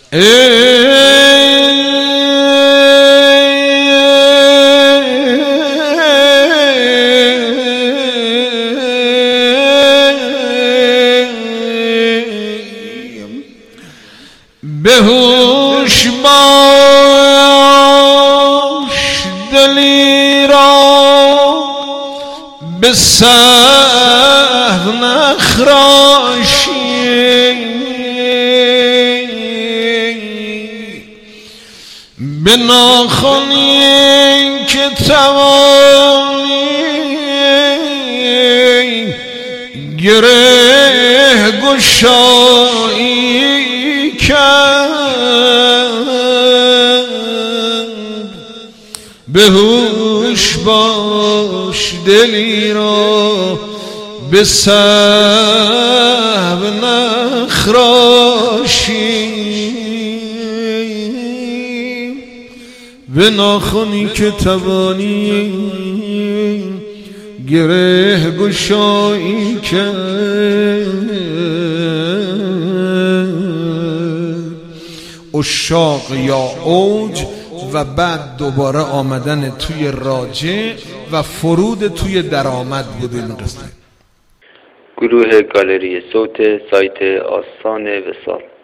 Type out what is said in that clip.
بهوش باش دلی را به سهو نخراشی، به ناخنی که توانی گره گشایی کرد. بهوش باش دلی را به سهو نخراشی، به ناخنی که توانی گره گشایی کرد. عشاق یا اوج و بعد دوباره آمدن توی راجع و فرود توی درآمد بود این قصه. گروه گالری صوت سایت آستان وصال.